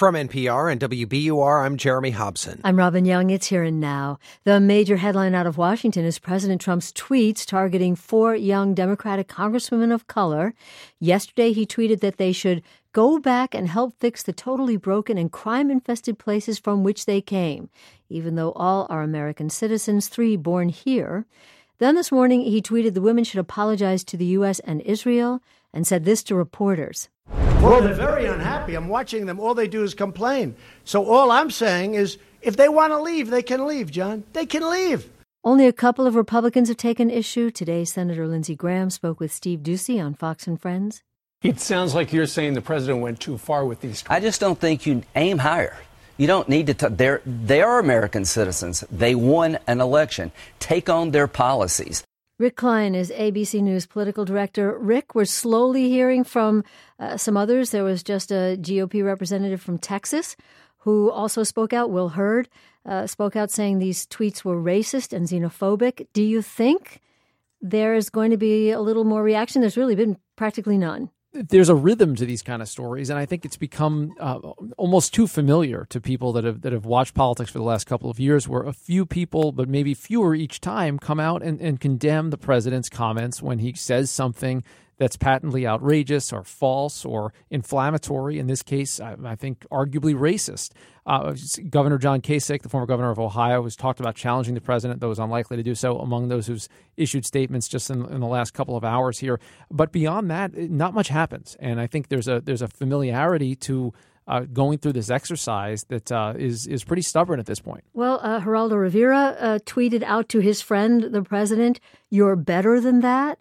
From NPR and WBUR, I'm Jeremy Hobson. I'm Robin Young. It's Here and Now. The major headline out of Washington is President Trump's tweets targeting 4 young Democratic congresswomen of color. Yesterday, he tweeted that they should go back and help fix the totally broken and crime-infested places from which they came, even though all are American citizens, 3 born here. Then this morning, he tweeted the women should apologize to the U.S. and Israel and said this to reporters. Well, they're very unhappy. I'm watching them. All they do is complain. So all I'm saying is if they want to leave, they can leave, John. They can leave. Only a couple of Republicans have taken issue. Today, Senator Lindsey Graham spoke with Steve Doocy on Fox and Friends. It sounds like you're saying the president went too far with these tweets. I just don't think you aim higher. You don't need to. They are American citizens. They won an election. Take on their policies. Rick Klein is ABC News political director. Rick, we're slowly hearing from some others. There was just a GOP representative from Texas who also spoke out. Will Hurd spoke out saying these tweets were racist and xenophobic. Do you think there is going to be a little more reaction? There's really been practically none. There's a rhythm to these kind of stories, and I think it's become almost too familiar to people that have watched politics for the last couple of years, where a few people, but maybe fewer each time, come out and condemn the president's comments when he says something that's patently outrageous or false or inflammatory. In this case, I think arguably racist. Governor John Kasich, the former governor of Ohio, has talked about challenging the president, though is unlikely to do so, among those who's issued statements just in the last couple of hours here. But beyond that, not much happens. And I think there's a familiarity to going through this exercise that is pretty stubborn at this point. Well, Geraldo Rivera tweeted out to his friend, the president, "You're better than that."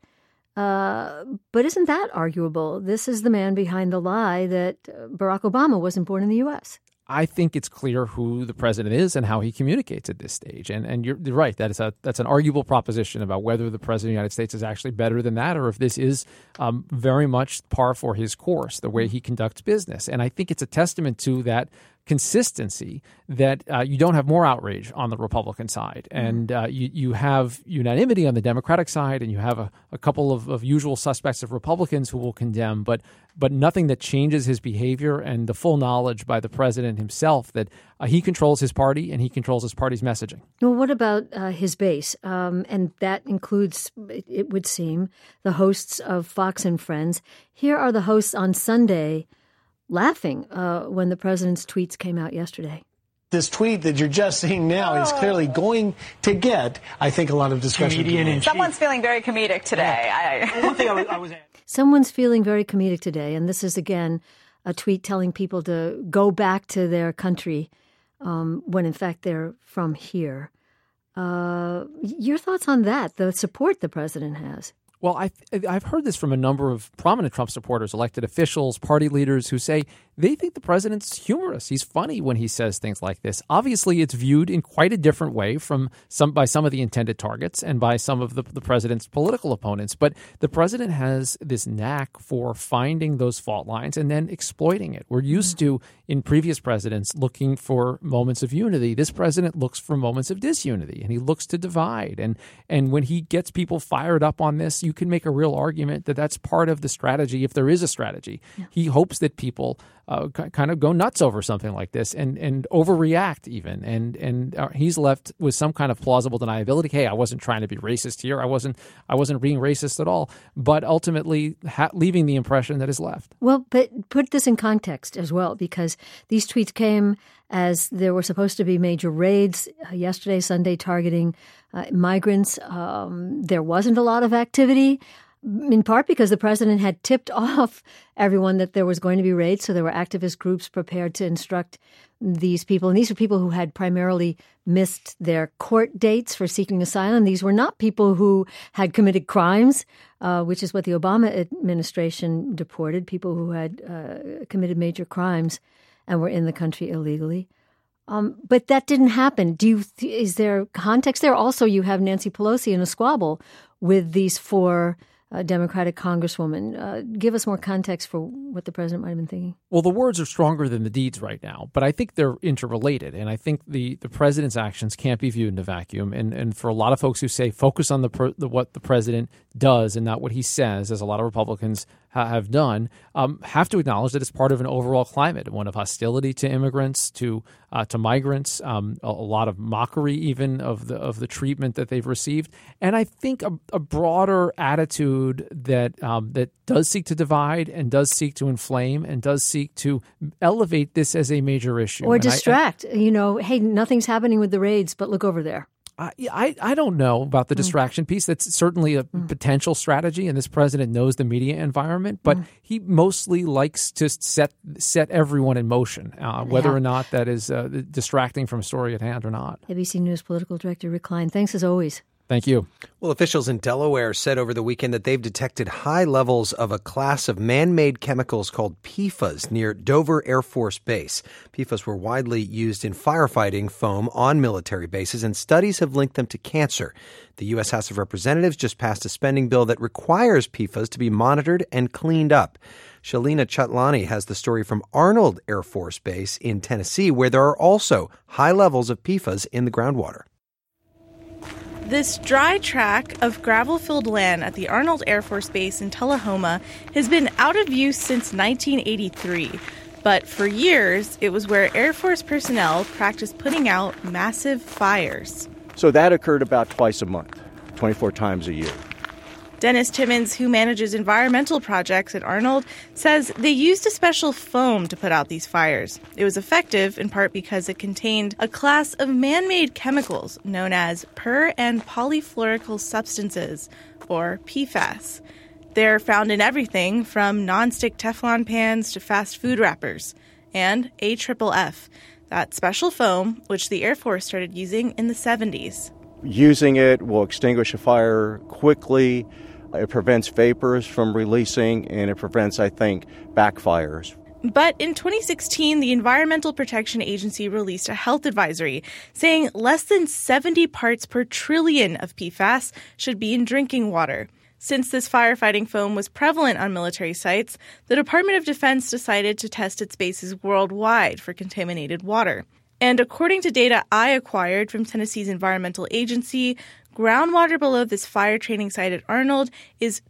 But isn't that arguable? This is the man behind the lie that Barack Obama wasn't born in the U.S. I think it's clear who the president is and how he communicates at this stage. And you're right. That's an arguable proposition about whether the president of the United States is actually better than that, or if this is very much par for his course, the way he conducts business. And I think it's a testament to that consistency that you don't have more outrage on the Republican side. And you have unanimity on the Democratic side, and you have a couple of usual suspects of Republicans who will condemn, but nothing that changes his behavior, and the full knowledge by the president himself that he controls his party and he controls his party's messaging. Well, what about his base? And that includes, it would seem, the hosts of Fox and Friends. Here are the hosts on Sunday laughing when the president's tweets came out yesterday. This tweet that you're just seeing now is clearly going to get, I think, a lot of discussion. Someone's feeling very comedic today. One thing I was Someone's feeling very comedic today, and this is, again, a tweet telling people to go back to their country when, in fact, they're from here. Your thoughts on that, the support the president has? Well, I've heard this from a number of prominent Trump supporters, elected officials, party leaders who say they think the president's humorous. He's funny when he says things like this. Obviously, it's viewed in quite a different way by some of the intended targets and by some of the president's political opponents. But the president has this knack for finding those fault lines and then exploiting it. We're used to, in previous presidents, looking for moments of unity. This president looks for moments of disunity, and he looks to divide. And when he gets people fired up on this, you can make a real argument that that's part of the strategy, if there is a strategy. Yeah. He hopes that people kind of go nuts over something like this and overreact even. And he's left with some kind of plausible deniability. Hey, I wasn't trying to be racist here. I wasn't being racist at all. But ultimately leaving the impression that is left. Well, but put this in context as well, because these tweets came as there were supposed to be major raids yesterday, Sunday, targeting migrants. There wasn't a lot of activity, in part because the president had tipped off everyone that there was going to be raids. So there were activist groups prepared to instruct these people. And these are people who had primarily missed their court dates for seeking asylum. These were not people who had committed crimes, which is what the Obama administration deported, people who had committed major crimes and were in the country illegally. But that didn't happen. Is there context there? Also, you have Nancy Pelosi in a squabble with these 4 Democratic congresswomen. Give us more context for what the president might have been thinking. Well, the words are stronger than the deeds right now, but I think they're interrelated. And I think the president's actions can't be viewed in a vacuum. And for a lot of folks who say focus on what the president does and not what he says, as a lot of Republicans have done, have to acknowledge that it's part of an overall climate, one of hostility to immigrants, to migrants, a lot of mockery even of the treatment that they've received, and I think a broader attitude that does seek to divide and does seek to inflame and does seek to elevate this as a major issue or distract. Hey, nothing's happening with the raids, but look over there. I don't know about the distraction piece. That's certainly a potential strategy, and this president knows the media environment, but he mostly likes to set everyone in motion, whether or not that is distracting from a story at hand or not. ABC News political director Rick Klein, thanks as always. Thank you. Well, officials in Delaware said over the weekend that they've detected high levels of a class of man-made chemicals called PFAS near Dover Air Force Base. PFAS were widely used in firefighting foam on military bases, and studies have linked them to cancer. The U.S. House of Representatives just passed a spending bill that requires PFAS to be monitored and cleaned up. Shalina Chatlani has the story from Arnold Air Force Base in Tennessee, where there are also high levels of PFAS in the groundwater. This dry track of gravel-filled land at the Arnold Air Force Base in Tullahoma has been out of use since 1983. But for years, it was where Air Force personnel practiced putting out massive fires. So that occurred about twice a month, 24 times a year. Dennis Timmons, who manages environmental projects at Arnold, says they used a special foam to put out these fires. It was effective in part because it contained a class of man-made chemicals known as per- and polyfluoroalkyl substances, or PFAS. They're found in everything from nonstick Teflon pans to fast food wrappers, and AFFF, that special foam which the Air Force started using in the 70s. Using it will extinguish a fire quickly. It prevents vapors from releasing, and it prevents, I think, backfires. But in 2016, the Environmental Protection Agency released a health advisory saying less than 70 parts per trillion of PFAS should be in drinking water. Since this firefighting foam was prevalent on military sites, the Department of Defense decided to test its bases worldwide for contaminated water. And according to data I acquired from Tennessee's environmental agency, groundwater below this fire training site at Arnold is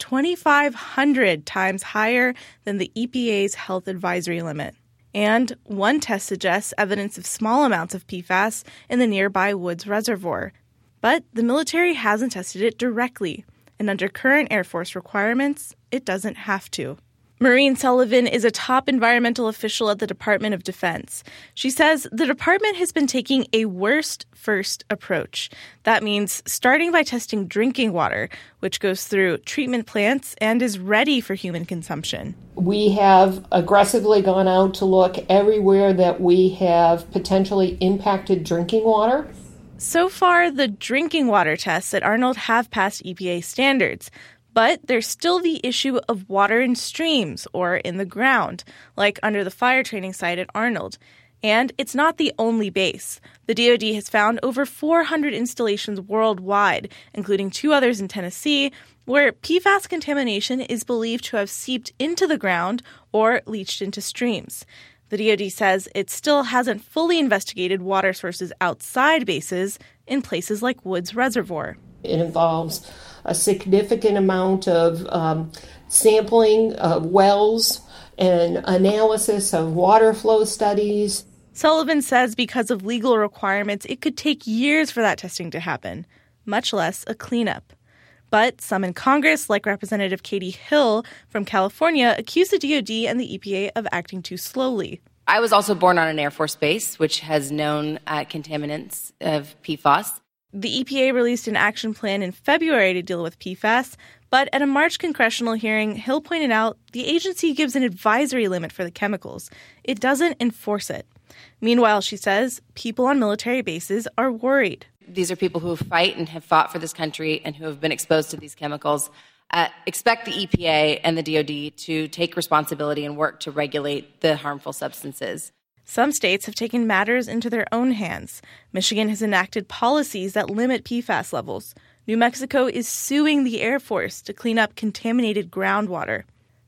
2,500 times higher than the EPA's health advisory limit. And one test suggests evidence of small amounts of PFAS in the nearby Woods Reservoir. But the military hasn't tested it directly, and under current Air Force requirements, it doesn't have to. Maureen Sullivan is a top environmental official at the Department of Defense. She says the department has been taking a worst-first approach. That means starting by testing drinking water, which goes through treatment plants and is ready for human consumption. We have aggressively gone out to look everywhere that we have potentially impacted drinking water. So far, the drinking water tests at Arnold have passed EPA standards. But there's still the issue of water in streams or in the ground, like under the fire training site at Arnold. And it's not the only base. The DoD has found over 400 installations worldwide, including 2 others in Tennessee, where PFAS contamination is believed to have seeped into the ground or leached into streams. The DoD says it still hasn't fully investigated water sources outside bases in places like Woods Reservoir. It involves a significant amount of sampling of wells and analysis of water flow studies. Sullivan says because of legal requirements, it could take years for that testing to happen, much less a cleanup. But some in Congress, like Representative Katie Hill from California, accuse the DoD and the EPA of acting too slowly. I was also born on an Air Force base, which has known contaminants of PFAS. The EPA released an action plan in February to deal with PFAS, but at a March congressional hearing, Hill pointed out the agency gives an advisory limit for the chemicals. It doesn't enforce it. Meanwhile, she says, people on military bases are worried. These are people who fight and have fought for this country and who have been exposed to these chemicals. Expect the EPA and the DoD to take responsibility and work to regulate the harmful substances. Some states have taken matters into their own hands. Michigan has enacted policies that limit PFAS levels. New Mexico is suing the Air Force to clean up contaminated groundwater.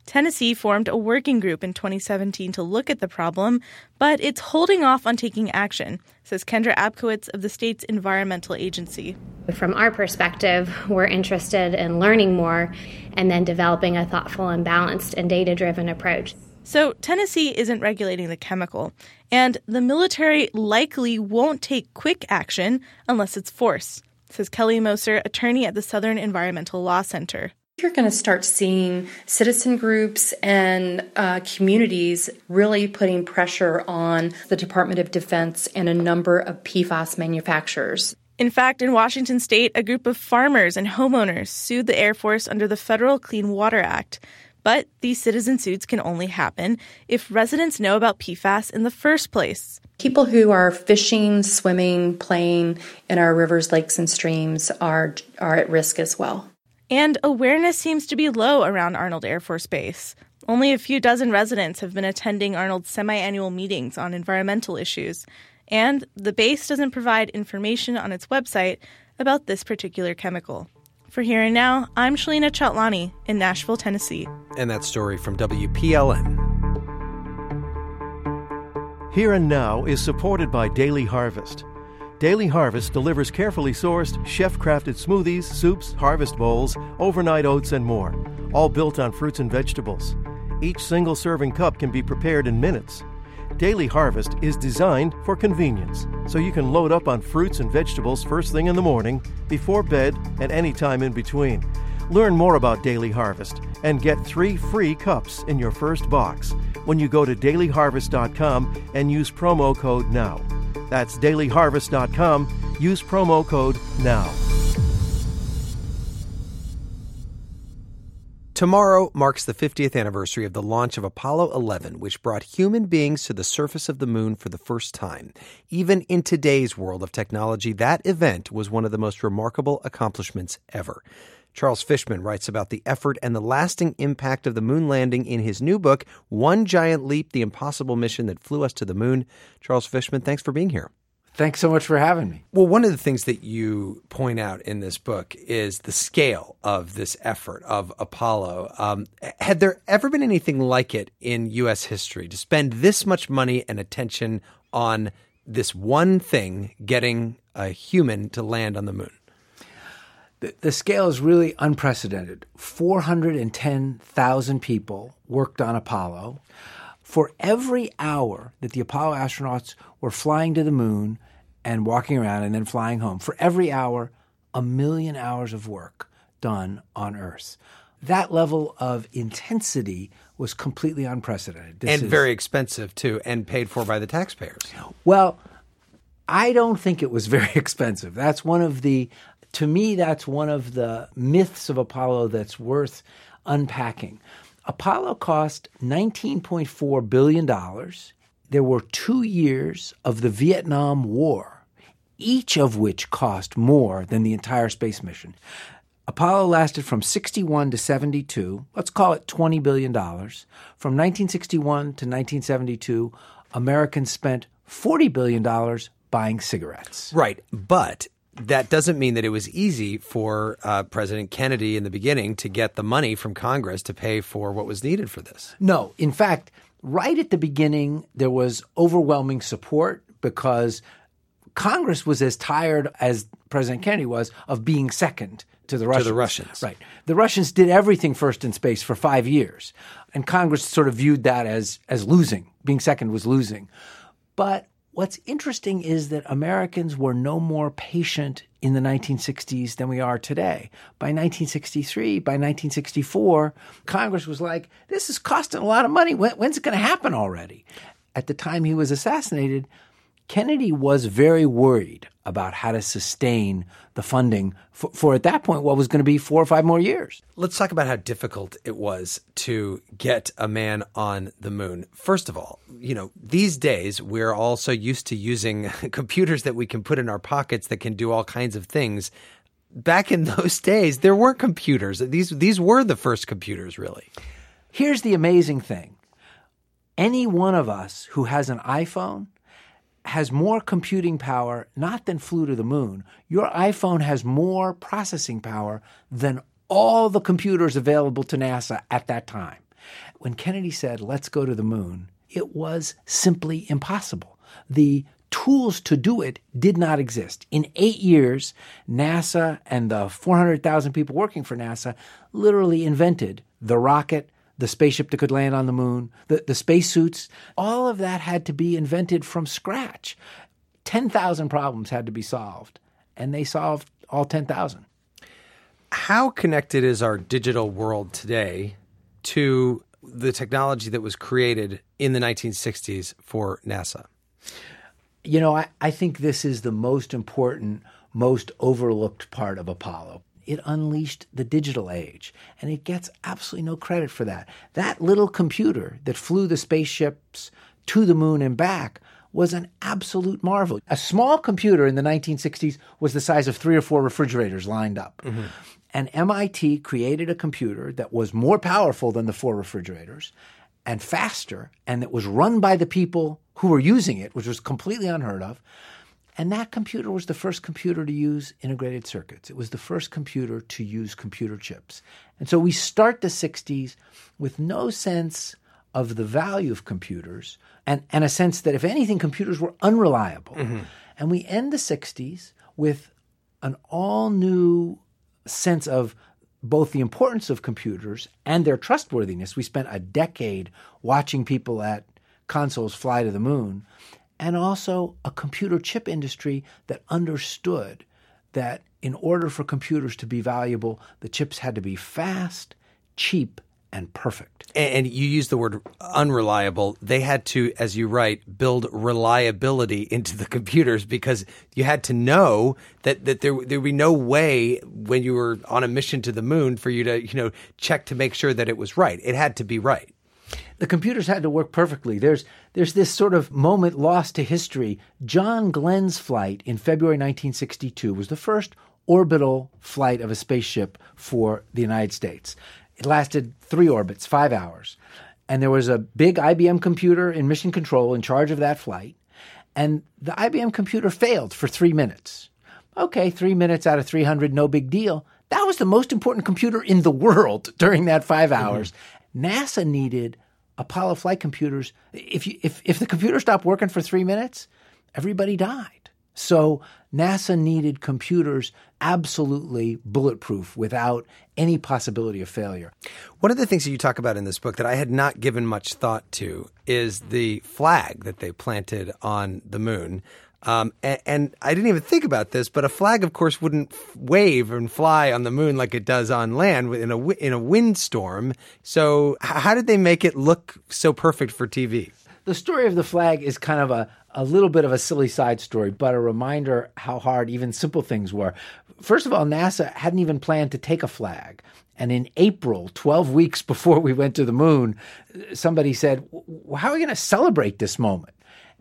Tennessee formed a working group in 2017 to look at the problem, but it's holding off on taking action, says Kendra Abkowitz of the state's environmental agency. From our perspective, we're interested in learning more and then developing a thoughtful and balanced and data-driven approach. So Tennessee isn't regulating the chemical, and the military likely won't take quick action unless it's force, says Kelly Moser, attorney at the Southern Environmental Law Center. You're going to start seeing citizen groups and communities really putting pressure on the Department of Defense and a number of PFAS manufacturers. In fact, in Washington state, a group of farmers and homeowners sued the Air Force under the Federal Clean Water Act. But these citizen suits can only happen if residents know about PFAS in the first place. People who are fishing, swimming, playing in our rivers, lakes, and streams are at risk as well. And awareness seems to be low around Arnold Air Force Base. Only a few dozen residents have been attending Arnold's semi-annual meetings on environmental issues. And the base doesn't provide information on its website about this particular chemical. For Here and Now, I'm Shalina Chatlani in Nashville, Tennessee. And that story from WPLN. Here and Now is supported by Daily Harvest. Daily Harvest delivers carefully sourced, chef-crafted smoothies, soups, harvest bowls, overnight oats, and more, all built on fruits and vegetables. Each single-serving cup can be prepared in minutes. Daily Harvest is designed for convenience, so you can load up on fruits and vegetables first thing in the morning, before bed, and any time in between. Learn more about Daily Harvest and get 3 free cups in your first box when you go to dailyharvest.com and use promo code NOW. That's dailyharvest.com. Use promo code NOW. Tomorrow marks the 50th anniversary of the launch of Apollo 11, which brought human beings to the surface of the moon for the first time. Even in today's world of technology, that event was one of the most remarkable accomplishments ever. Charles Fishman writes about the effort and the lasting impact of the moon landing in his new book, One Giant Leap, The Impossible Mission That Flew Us to the Moon. Charles Fishman, thanks for being here. Thanks so much for having me. Well, one of the things that you point out in this book is the scale of this effort of Apollo. Had there ever been anything like it in U.S. history to spend this much money and attention on this one thing, getting a human to land on the moon? The scale is really unprecedented. 410,000 people worked on Apollo. For every hour that the Apollo astronauts were flying to the moon and walking around and then flying home, for every hour, 1 million hours of work done on Earth. That level of intensity was completely unprecedented. And very expensive, too, and paid for by the taxpayers. Well, I don't think it was very expensive. To me, that's one of the myths of Apollo that's worth unpacking. Apollo cost $19.4 billion. There were 2 years of the Vietnam War, each of which cost more than the entire space mission. Apollo lasted from 61 to 72. Let's call it $20 billion. From 1961 to 1972, Americans spent $40 billion buying cigarettes. Right, but that doesn't mean that it was easy for President Kennedy in the beginning to get the money from Congress to pay for what was needed for this. No. In fact, right at the beginning, there was overwhelming support because Congress was as tired as President Kennedy was of being second to the Russians. Right. The Russians did everything first in space for 5 years, and Congress sort of viewed that as losing. Being second was losing. But what's interesting is that Americans were no more patient in the 1960s than we are today. By 1963, by 1964, Congress was like, this is costing a lot of money. When's it going to happen already? At the time he was assassinated, Kennedy was very worried about how to sustain the funding for at that point, what was going to be 4 or 5 more years. Let's talk about how difficult it was to get a man on the moon. First of all, these days we're all so used to using computers that we can put in our pockets that can do all kinds of things. Back in those days, there weren't computers. These were the first computers, really. Here's the amazing thing. Any one of us who has an iPhone has more computing power, not than flew to the moon. Your iPhone has more processing power than all the computers available to NASA at that time. when Kennedy said, let's go to the moon, it was simply impossible. The tools to do it did not exist. In 8 years, NASA and the 400,000 people working for NASA literally invented the rocket, the spaceship that could land on the moon, the spacesuits. All of that had to be invented from scratch. 10,000 problems had to be solved, and they solved all 10,000. How connected is our digital world today to the technology that was created in the 1960s for NASA? You know, I think this is the most important, most overlooked part of Apollo. It unleashed the digital age, and it gets absolutely no credit for that. That little computer that flew the spaceships to the moon and back was an absolute marvel. A small computer in the 1960s was the size of 3 or 4 refrigerators lined up. Mm-hmm. And MIT created a computer that was more powerful than the 4 refrigerators and faster, and that was run by the people who were using it, which was completely unheard of. And that computer was the first computer to use integrated circuits. It was the first computer to use computer chips. And so we start the 60s with no sense of the value of computers and a sense that, if anything, computers were unreliable. Mm-hmm. And we end the 60s with an all-new sense of both the importance of computers and their trustworthiness. We spent a decade watching people at consoles fly to the moon, and also a computer chip industry that understood that in order for computers to be valuable, the chips had to be fast, cheap, and perfect. And you use the word unreliable. They had to, as you write, build reliability into the computers, because you had to know that there would be no way when you were on a mission to the moon for you to, check to make sure that it was right. It had to be right. The computers had to work perfectly. There's this sort of moment lost to history. John Glenn's flight in February 1962 was the first orbital flight of a spaceship for the United States. It lasted 3 orbits, 5 hours. And there was a big IBM computer in mission control in charge of that flight. And the IBM computer failed for 3 minutes. Okay, 3 minutes out of 300, no big deal. That was the most important computer in the world during that 5 hours. Mm-hmm. NASA needed Apollo flight computers. If the computer stopped working for 3 minutes, everybody died. So NASA needed computers absolutely bulletproof without any possibility of failure. One of the things that you talk about in this book that I had not given much thought to is the flag that they planted on the moon. And I didn't even think about this, but a flag, of course, wouldn't wave and fly on the moon like it does on land in a windstorm. So how did they make it look so perfect for TV? The story of the flag is kind of a little bit of a silly side story, but a reminder how hard even simple things were. First of all, NASA hadn't even planned to take a flag. And in April, 12 weeks before we went to the moon, somebody said, how are we going to celebrate this moment?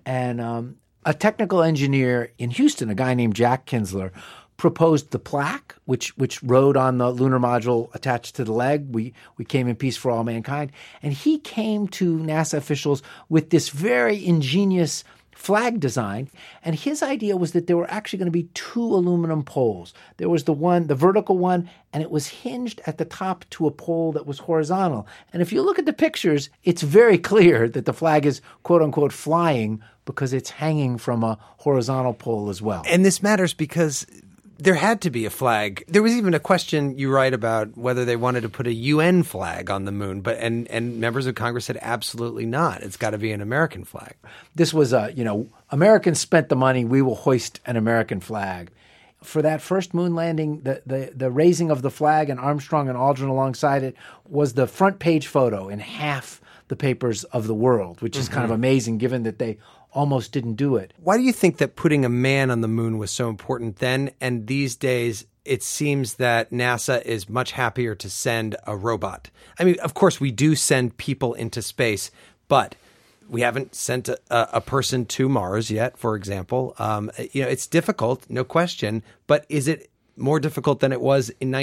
And a technical engineer in Houston, a guy named Jack Kinsler, proposed the plaque, which rode on the lunar module attached to the leg. We came in peace for all mankind. And he came to NASA officials with this very ingenious flag design. And his idea was that there were actually going to be 2 aluminum poles. There was the vertical one, and it was hinged at the top to a pole that was horizontal. And if you look at the pictures, it's very clear that the flag is, quote unquote, flying because it's hanging from a horizontal pole as well. And this matters because there had to be a flag. There was even a question you write about whether they wanted to put a UN flag on the moon, but and members of Congress said absolutely not. It's got to be an American flag. This was Americans spent the money, we will hoist an American flag. For that first moon landing, the raising of the flag and Armstrong and Aldrin alongside it was the front page photo in half the papers of the world, which is kind of amazing given that they almost didn't do it. Why do you think that putting a man on the moon was so important then? And these days, it seems that NASA is much happier to send a robot. I mean, of course, we do send people into space, but we haven't sent a person to Mars yet, for example. It's difficult, no question, but is it more difficult than it was in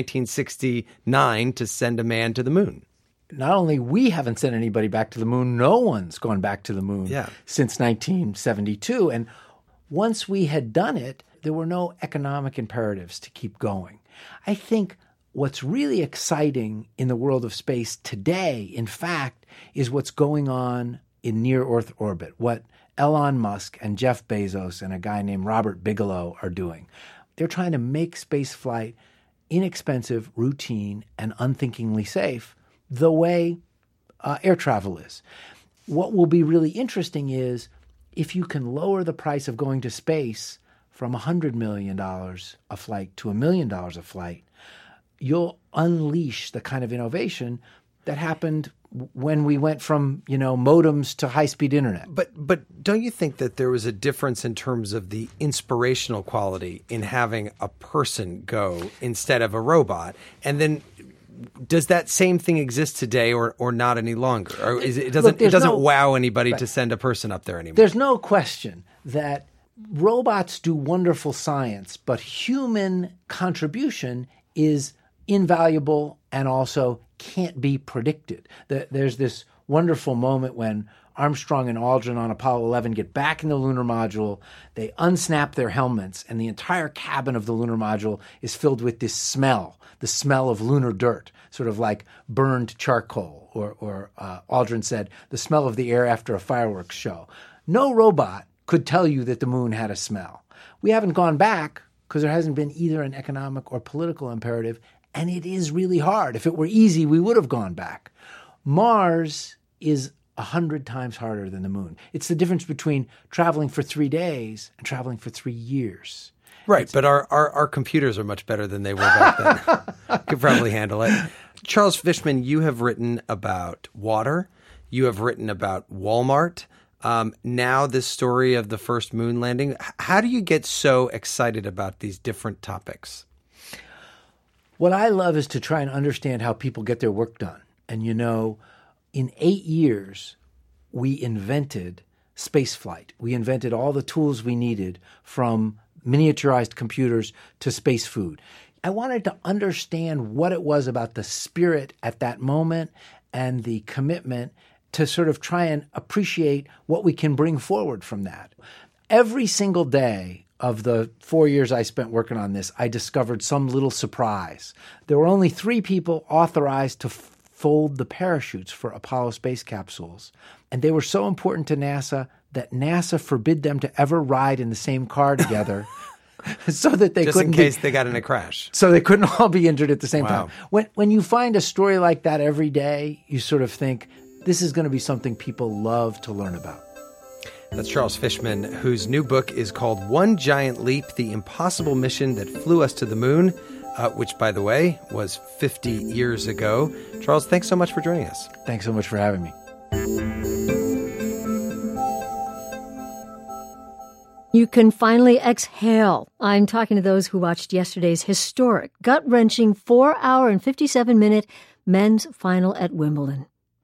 1969 to send a man to the moon? Not only we haven't sent anybody back to the moon, no one's gone back to the moon since 1972. And once we had done it, there were no economic imperatives to keep going. I think what's really exciting in the world of space today, in fact, is what's going on in near-Earth orbit, what Elon Musk and Jeff Bezos and a guy named Robert Bigelow are doing. They're trying to make spaceflight inexpensive, routine, and unthinkingly safe, the way air travel is. What will be really interesting is if you can lower the price of going to space from $100 million a flight to $1 million a flight, you'll unleash the kind of innovation that happened when we went from, modems to high-speed internet. But don't you think that there was a difference in terms of the inspirational quality in having a person go instead of a robot? And then does that same thing exist today or not any longer? Or it doesn't wow anybody to send a person up there anymore? There's no question that robots do wonderful science, but human contribution is invaluable and also can't be predicted. There's this wonderful moment when Armstrong and Aldrin on Apollo 11 get back in the lunar module, they unsnap their helmets, and the entire cabin of the lunar module is filled with this smell, the smell of lunar dirt, sort of like burned charcoal, or Aldrin said, the smell of the air after a fireworks show. No robot could tell you that the moon had a smell. We haven't gone back because there hasn't been either an economic or political imperative, and it is really hard. If it were easy, we would have gone back. Mars is 100 times harder than the moon. It's the difference between traveling for 3 days and traveling for 3 years. Right, but our computers are much better than they were back then. Could probably handle it. Charles Fishman, you have written about water. You have written about Walmart. Now this story of the first moon landing. How do you get so excited about these different topics? What I love is to try and understand how people get their work done. And in 8 years, we invented spaceflight. We invented all the tools we needed, from miniaturized computers to space food. I wanted to understand what it was about the spirit at that moment and the commitment to sort of try and appreciate what we can bring forward from that. Every single day of the 4 years I spent working on this, I discovered some little surprise. There were only 3 people authorized to fold the parachutes for Apollo space capsules. And they were so important to NASA that NASA forbid them to ever ride in the same car together so that they couldn't in case they got in a crash. So they couldn't all be injured at the same time. When you find a story like that every day, you sort of think, this is going to be something people love to learn about. That's Charles Fishman, whose new book is called One Giant Leap, The Impossible Mission That Flew Us to the Moon, which, by the way, was 50 years ago. Charles, thanks so much for joining us. Thanks so much for having me. You can finally exhale. I'm talking to those who watched yesterday's historic, gut-wrenching 4-hour and 57-minute men's final at Wimbledon.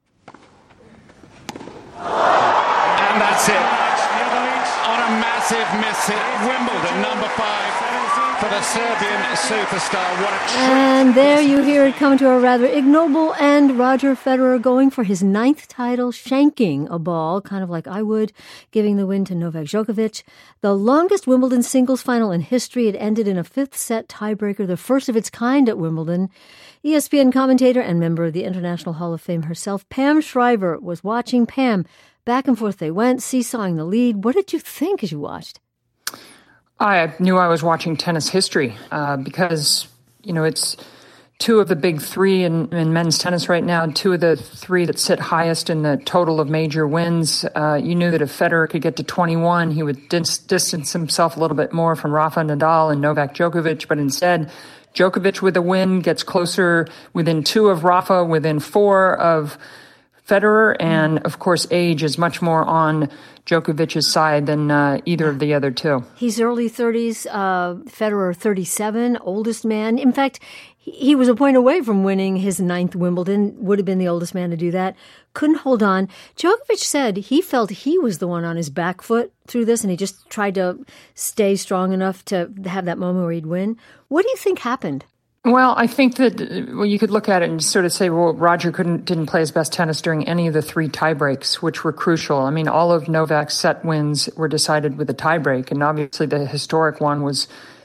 And that's it. On a massive miss at Wimbledon, number 5 for the Serbian superstar. What a and there you hear it come to a rather ignoble end. Roger Federer going for his 9th title, shanking a ball, kind of like I would, giving the win to Novak Djokovic. The longest Wimbledon singles final in history. It ended in a 5th-set tiebreaker, the first of its kind at Wimbledon. ESPN commentator and member of the International Hall of Fame herself, Pam Shriver, was watching. Pam, back and forth they went, seesawing the lead. What did you think as you watched? I knew I was watching tennis history because, it's 2 of the big 3 in men's tennis right now, 2 of the 3 that sit highest in the total of major wins. You knew that if Federer could get to 21, he would distance himself a little bit more from Rafa Nadal and Novak Djokovic, but instead, Djokovic with a win gets closer within 2 of Rafa, within 4 of Federer, and of course age is much more on Djokovic's side than either of the other 2. He's early 30s, Federer 37, oldest man. In fact, he was a point away from winning his 9th Wimbledon, would have been the oldest man to do that. Couldn't hold on. Djokovic said he felt he was the one on his back foot through this, and he just tried to stay strong enough to have that moment where he'd win. What do you think happened? Well, I think that you could look at it and sort of say, well, Roger didn't play his best tennis during any of the 3 tiebreaks, which were crucial. I mean, all of Novak's set wins were decided with a tiebreak, and obviously the historic one was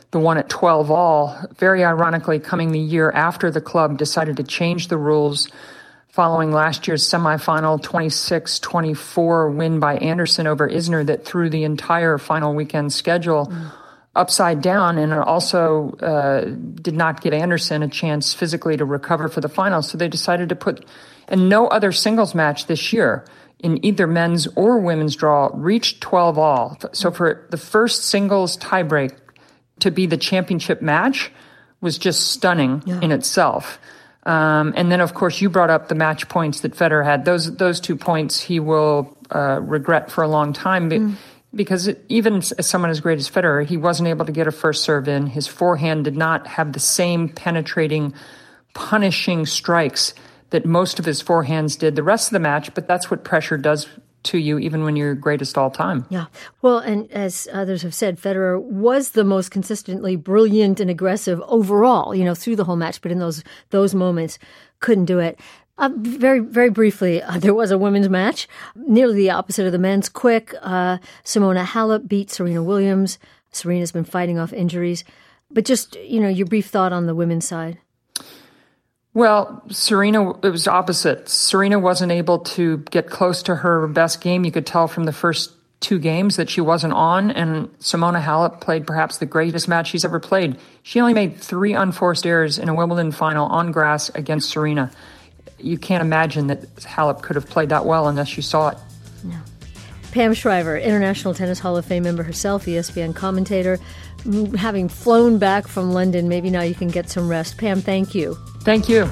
the one at 12 all, very ironically coming the year after the club decided to change the rules following last year's semifinal 26-24 win by Anderson over Isner that threw the entire final weekend schedule upside down, and it also did not give Anderson a chance physically to recover for the final. So they decided to put, and no other singles match this year in either men's or women's draw reached 12 all. So for the first singles tiebreak to be the championship match was just stunning in itself. And then, of course, you brought up the match points that Federer had. Those 2 points he will regret for a long time because even as someone as great as Federer, he wasn't able to get a first serve in. His forehand did not have the same penetrating, punishing strikes that most of his forehands did the rest of the match, but that's what pressure does to you even when you're greatest all time. Yeah. Well, and as others have said, Federer was the most consistently brilliant and aggressive overall, through the whole match, but in those moments couldn't do it. Very, very briefly, there was a women's match, nearly the opposite of the men's. Quick, Simona Halep beat Serena Williams. Serena's been fighting off injuries. But just, your brief thought on the women's side. Well, Serena, it was opposite. Serena wasn't able to get close to her best game. You could tell from the first 2 games that she wasn't on, and Simona Halep played perhaps the greatest match she's ever played. She only made 3 unforced errors in a Wimbledon final on grass against Serena. You can't imagine that Halep could have played that well unless you saw it. No. Pam Shriver, International Tennis Hall of Fame member herself, ESPN commentator, having flown back from London, maybe now you can get some rest. Pam, thank you. Thank you.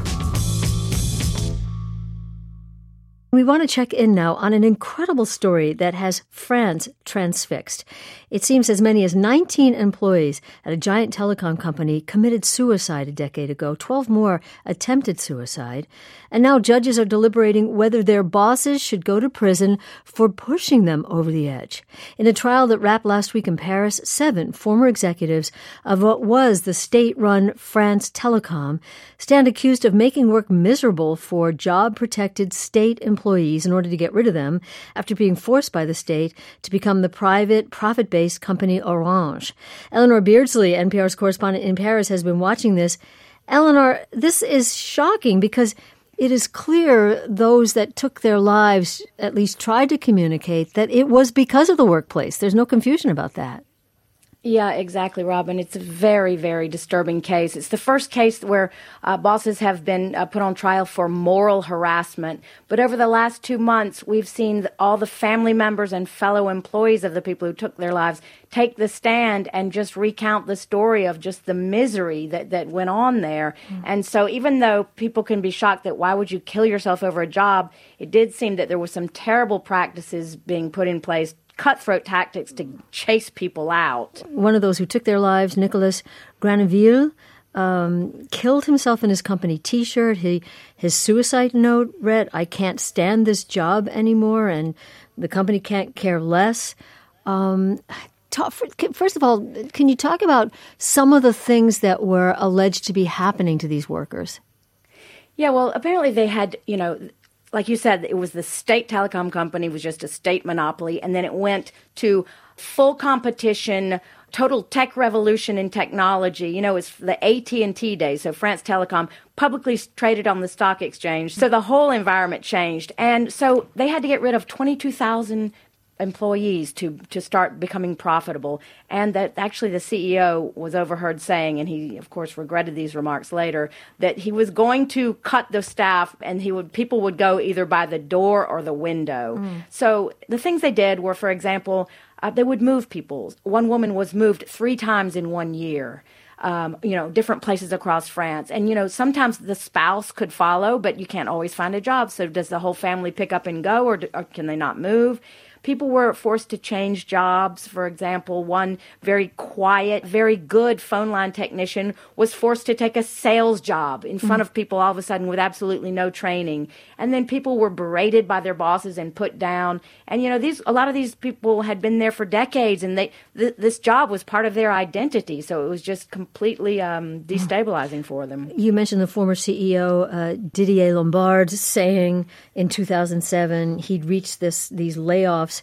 We want to check in now on an incredible story that has France transfixed. It seems as many as 19 employees at a giant telecom company committed suicide a decade ago. 12 more attempted suicide. And now judges are deliberating whether their bosses should go to prison for pushing them over the edge. In a trial that wrapped last week in Paris, 7 former executives of what was the state-run France Telecom stand accused of making work miserable for job-protected state employees in order to get rid of them after being forced by the state to become the private, profit-based company Orange. Eleanor Beardsley, NPR's correspondent in Paris, has been watching this. Eleanor, this is shocking because it is clear those that took their lives at least tried to communicate that it was because of the workplace. There's no confusion about that. Yeah, exactly, Robin. It's a very, very disturbing case. It's the first case where bosses have been put on trial for moral harassment. But over the last 2 months, we've seen all the family members and fellow employees of the people who took their lives take the stand and just recount the story of just the misery that went on there. And so even though people can be shocked that why would you kill yourself over a job, it did seem that there were some terrible practices being put in place, cutthroat tactics to chase people out. One of those who took their lives, Nicolas Granville, killed himself in his company T-shirt. His suicide note read, "I can't stand this job anymore, and the company can't care less." First of all, can you talk about some of the things that were alleged to be happening to these workers? Yeah, well, apparently they had, like you said, it was the state telecom company, was just a state monopoly, and then it went to full competition, total tech revolution in technology. It's the AT&T days, so France Telecom publicly traded on the stock exchange. So the whole environment changed. And so they had to get rid of 22,000 employees to start becoming profitable. And that actually the CEO was overheard saying, and he of course regretted these remarks later, that he was going to cut the staff and people would go either by the door or the window. So the things they did were, for example, they would move people. One woman was moved 3 times in 1 year. Different places across France. And, sometimes the spouse could follow, but you can't always find a job. So does the whole family pick up and go, or can they not move? People were forced to change jobs. For example, one very quiet, very good phone line technician was forced to take a sales job in front of people all of a sudden with absolutely no training. And then people were berated by their bosses and put down. And, a lot of these people had been there for decades, and this job was part of their identity. So it was just completely destabilizing for them. You mentioned the former CEO, Didier Lombard, saying in 2007 he'd reached these layoffs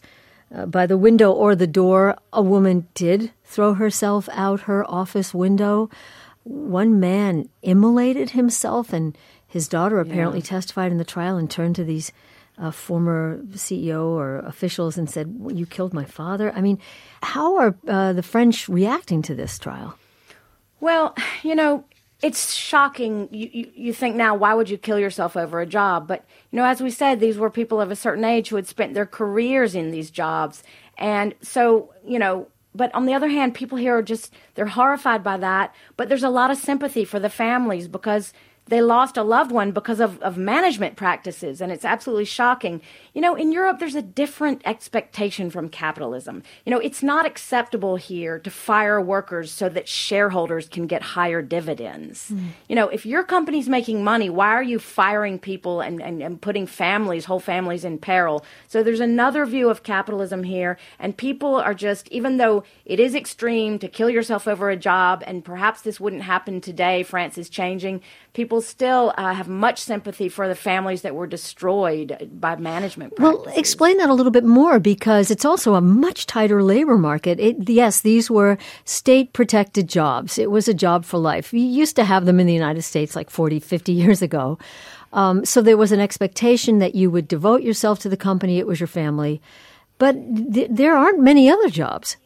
by the window or the door. A woman did throw herself out her office window. One man immolated himself, and his daughter apparently testified in the trial and turned to these former CEO or officials and said, well, you killed my father. I mean, how are the French reacting to this trial? Well, it's shocking. You think now, why would you kill yourself over a job? But, as we said, these were people of a certain age who had spent their careers in these jobs. And so, but on the other hand, people here are they're horrified by that. But there's a lot of sympathy for the families because they lost a loved one because of management practices, and it's absolutely shocking. In Europe, there's a different expectation from capitalism. It's not acceptable here to fire workers so that shareholders can get higher dividends. If your company's making money, why are you firing people and putting whole families in peril? So there's another view of capitalism here, and people are even though it is extreme to kill yourself over a job, and perhaps this wouldn't happen today, France is changing, people still have much sympathy for the families that were destroyed by management practices. Well, explain that a little bit more, because it's also a much tighter labor market. Yes, these were state-protected jobs. It was a job for life. You used to have them in the United States like 40, 50 years ago. So there was an expectation that you would devote yourself to the company. It was your family. But there aren't many other jobs.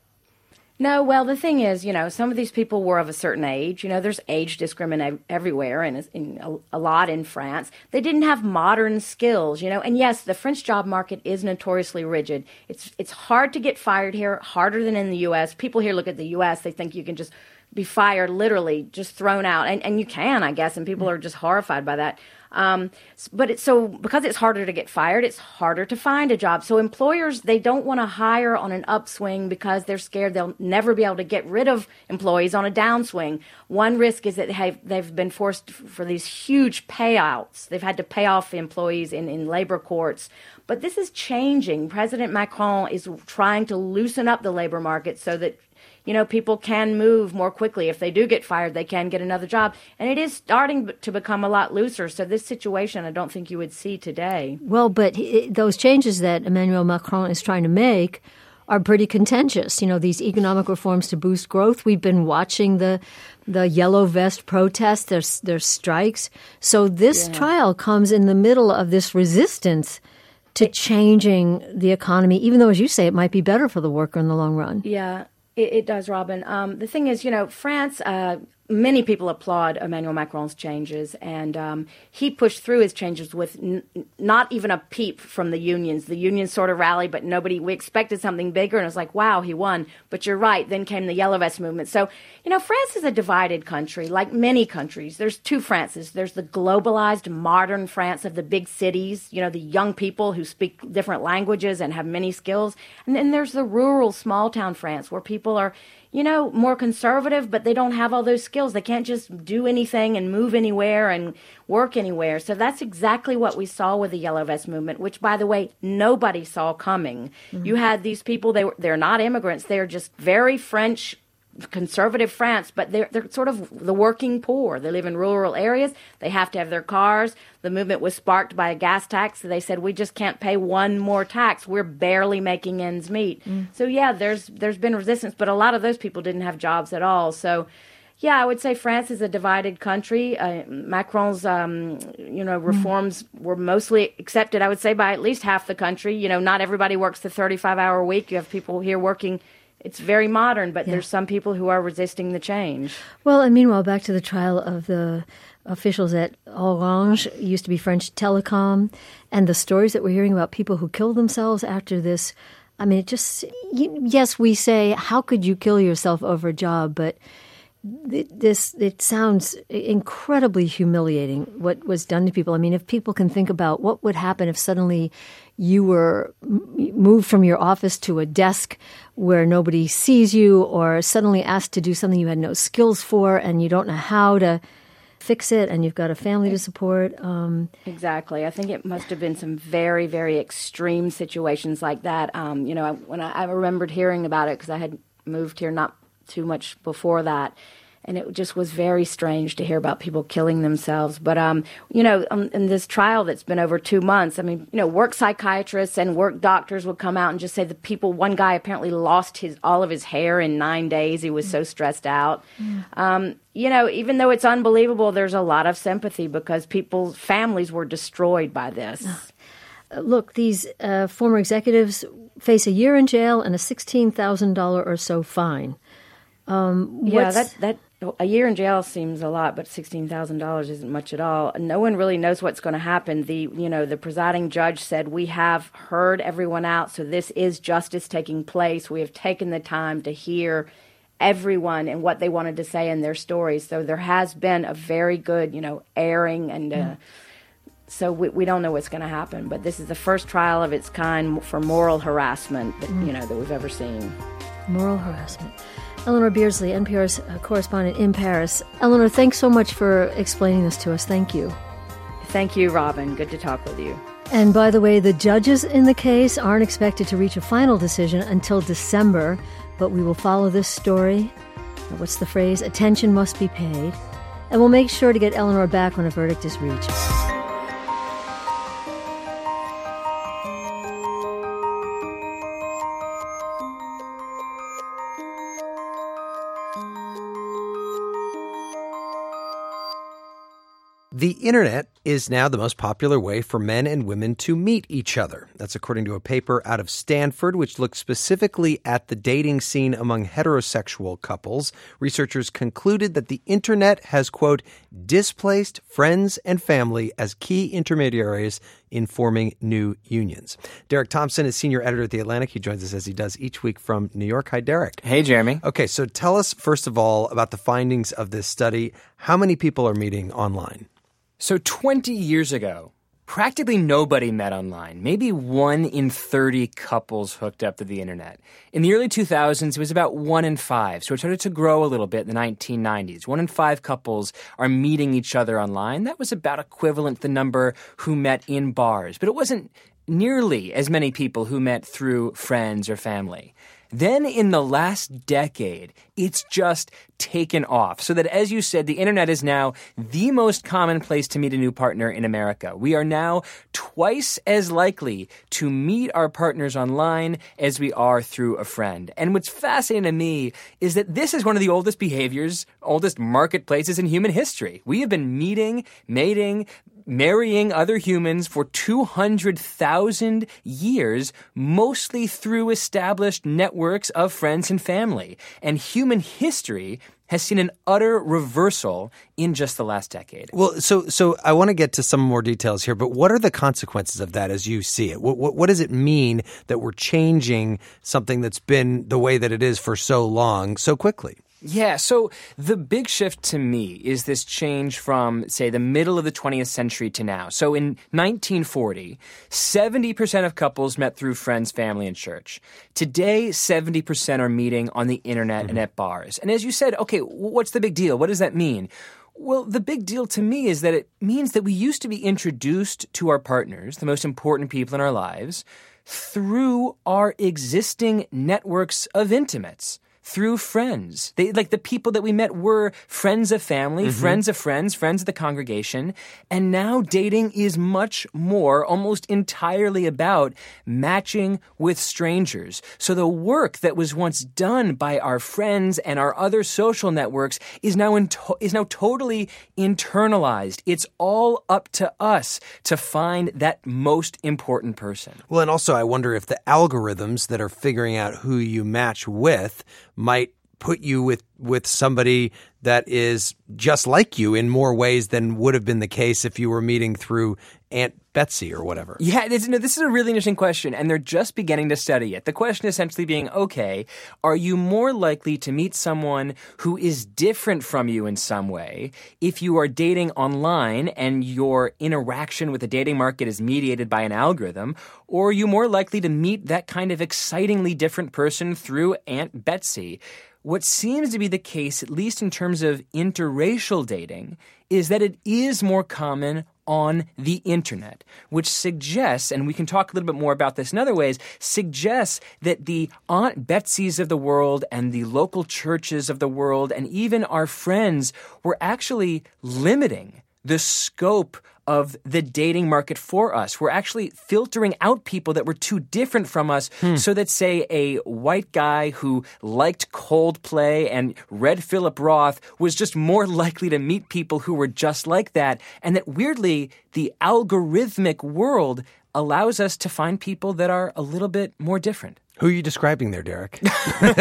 No, well, the thing is, some of these people were of a certain age. There's age discrimination everywhere and a lot in France. They didn't have modern skills, And yes, the French job market is notoriously rigid. It's hard to get fired here, harder than in the U.S. People here look at the U.S., they think you can just be fired, literally, just thrown out. And you can, I guess, and people are just horrified by that. But because it's harder to get fired, it's harder to find a job. So employers, they don't want to hire on an upswing because they're scared they'll never be able to get rid of employees on a downswing. One risk is that they've been forced for these huge payouts. They've had to pay off employees in labor courts. But this is changing. President Macron is trying to loosen up the labor market so that people can move more quickly. If they do get fired, they can get another job. And it is starting to become a lot looser. So this situation, I don't think you would see today. Well, but those changes that Emmanuel Macron is trying to make are pretty contentious. These economic reforms to boost growth. We've been watching the yellow vest protests, there's strikes. So this trial comes in the middle of this resistance to changing the economy, even though, as you say, it might be better for the worker in the long run. Yeah. It does, Robin. The thing is, France, many people applaud Emmanuel Macron's changes, and he pushed through his changes with not even a peep from the unions. The unions sort of rallied, but we expected something bigger, and it was like, wow, he won. But you're right, then came the Yellow Vest movement. So, France is a divided country, like many countries. There's two Frances. There's the globalized, modern France of the big cities, the young people who speak different languages and have many skills. And then there's the rural, small-town France, where people are more conservative, but they don't have all those skills. They can't just do anything and move anywhere and work anywhere. So that's exactly what we saw with the Yellow Vest movement, which, by the way, nobody saw coming. Mm-hmm. You had these people, they're not immigrants. They're just very French, conservative France, but they're sort of the working poor. They live in rural areas. They have to have their cars. The movement was sparked by a gas tax. So they said, we just can't pay one more tax. We're barely making ends meet. So, yeah, there's been resistance, but a lot of those people didn't have jobs at all. So, yeah, I would say France is a divided country. Macron's, reforms were mostly accepted, I would say, by at least half the country. Not everybody works the 35-hour week. You have people here working. It's very modern, but there's some people who are resisting the change. Well, and meanwhile, back to the trial of the officials at Orange, used to be French Telecom, and the stories that we're hearing about people who killed themselves after this. I mean, yes, we say, how could you kill yourself over a job? But it sounds incredibly humiliating what was done to people. I mean, if people can think about what would happen if suddenly you were moved from your office to a desk where nobody sees you, or suddenly asked to do something you had no skills for and you don't know how to fix it, and you've got a family to support. Exactly. I think it must have been some very, very extreme situations like that. When I remembered hearing about it, because I had moved here not too much before that. And it just was very strange to hear about people killing themselves. But, in this trial that's been over 2 months, work psychiatrists and work doctors would come out and just say one guy apparently lost all of his hair in 9 days. He was so stressed out. Even though it's unbelievable, there's a lot of sympathy because people's families were destroyed by this. Look, these former executives face a year in jail and a $16,000 or so fine. That a year in jail seems a lot, but $16,000 isn't much at all. No one really knows what's going to happen. The presiding judge said, we have heard everyone out, so this is justice taking place. We have taken the time to hear everyone and what they wanted to say in their stories. So there has been a very good, airing, and so we don't know what's going to happen. But this is the first trial of its kind for moral harassment that we've ever seen. Moral harassment. Eleanor Beardsley, NPR's correspondent in Paris. Eleanor, thanks so much for explaining this to us. Thank you. Thank you, Robin. Good to talk with you. And by the way, the judges in the case aren't expected to reach a final decision until December, but we will follow this story. What's the phrase? Attention must be paid. And we'll make sure to get Eleanor back when a verdict is reached. The internet is now the most popular way for men and women to meet each other. That's according to a paper out of Stanford, which looked specifically at the dating scene among heterosexual couples. Researchers concluded that the internet has, quote, displaced friends and family as key intermediaries in forming new unions. Derek Thompson is senior editor at The Atlantic. He joins us as he does each week from New York. Hi, Derek. Hey, Jeremy. Okay, so tell us, first of all, about the findings of this study. How many people are meeting online? So 20 years ago, practically nobody met online. Maybe 1 in 30 couples hooked up to the internet. In the early 2000s, it was about 1 in 5. So it started to grow a little bit in the 1990s. 1 in 5 couples are meeting each other online. That was about equivalent to the number who met in bars. But it wasn't nearly as many people who met through friends or family. Then in the last decade, it's just taken off. So that, as you said, the internet is now the most common place to meet a new partner in America. We are now twice as likely to meet our partners online as we are through a friend. And what's fascinating to me is that this is one of the oldest behaviors, oldest marketplaces in human history. We have been meeting, mating, marrying other humans for 200,000 years, mostly through established networks of friends and family. And human history has seen an utter reversal in just the last decade. Well, so I want to get to some more details here, but what are the consequences of that as you see it? What does it mean that we're changing something that's been the way that it is for so long so quickly? Yeah, so the big shift to me is this change from, say, the middle of the 20th century to now. So in 1940, 70% of couples met through friends, family, and church. Today, 70% are meeting on the internet and at bars. And as you said, okay, what's the big deal? What does that mean? Well, the big deal to me is that it means that we used to be introduced to our partners, the most important people in our lives, through our existing networks of intimates. Through friends. Like the people that we met were friends of family, friends of friends, friends of the congregation. And now dating is much more, almost entirely about matching with strangers. So the work that was once done by our friends and our other social networks is now totally internalized. It's all up to us to find that most important person. Well, and also I wonder if the algorithms that are figuring out who you match with might put you with somebody that is just like you in more ways than would have been the case if you were meeting through Aunt Betsy or whatever. Yeah, this is a really interesting question, and they're just beginning to study it. The question essentially being, okay, are you more likely to meet someone who is different from you in some way if you are dating online and your interaction with the dating market is mediated by an algorithm, or are you more likely to meet that kind of excitingly different person through Aunt Betsy? What seems to be the case, at least in terms of interracial dating, is that it is more common on the internet, which suggests, and we can talk a little bit more about this in other ways, suggests that the Aunt Betsy's of the world and the local churches of the world and even our friends were actually limiting the scope of the dating market for us. We're actually filtering out people that were too different from us so that, say, a white guy who liked Coldplay and read Philip Roth was just more likely to meet people who were just like that. And that, weirdly, the algorithmic world allows us to find people that are a little bit more different. Who are you describing there, Derek? Did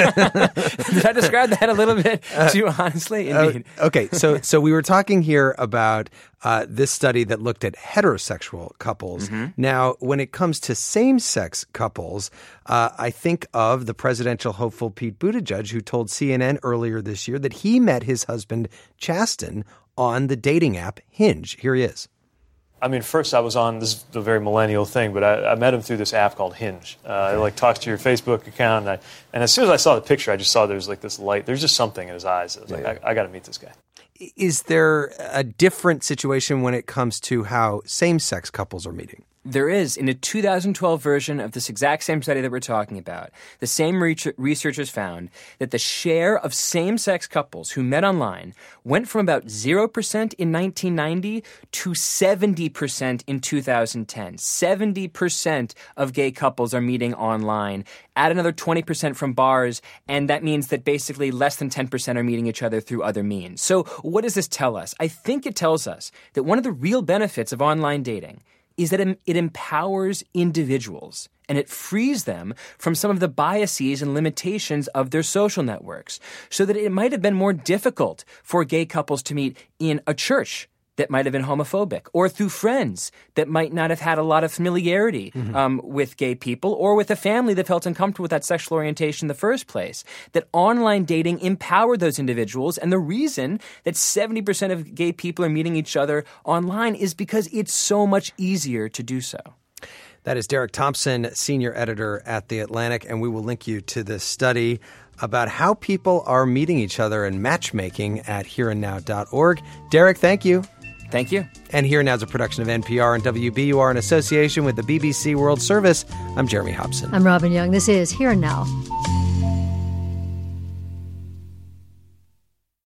I describe that a little bit too honestly? Indeed. Okay, so we were talking here about this study that looked at heterosexual couples. Mm-hmm. Now, when it comes to same-sex couples, I think of the presidential hopeful Pete Buttigieg, who told CNN earlier this year that he met his husband, Chasten, on the dating app Hinge. Here he is. I mean, first I was on, this is a very millennial thing, but I met him through this app called Hinge. It talks to your Facebook account, and as soon as I saw the picture, I just saw there's this light. There's just something in his eyes. I was like, I got to meet this guy. Is there a different situation when it comes to how same-sex couples are meeting? There is. In a 2012 version of this exact same study that we're talking about, the same researchers found that the share of same-sex couples who met online went from about 0% in 1990 to 70% in 2010. 70% of gay couples are meeting online. Add another 20% from bars, and that means that basically less than 10% are meeting each other through other means. So what does this tell us? I think it tells us that one of the real benefits of online dating is that it empowers individuals and it frees them from some of the biases and limitations of their social networks, so that it might have been more difficult for gay couples to meet in a church that might have been homophobic, or through friends that might not have had a lot of familiarity with gay people, or with a family that felt uncomfortable with that sexual orientation in the first place. That online dating empowered those individuals, and the reason that 70% of gay people are meeting each other online is because it's so much easier to do so. That is Derek Thompson, senior editor at The Atlantic, and we will link you to this study about how people are meeting each other and matchmaking at hereandnow.org. Derek, thank you. Thank you. And Here and Now is a production of NPR and WBUR in association with the BBC World Service. I'm Jeremy Hobson. I'm Robin Young. This is Here and Now.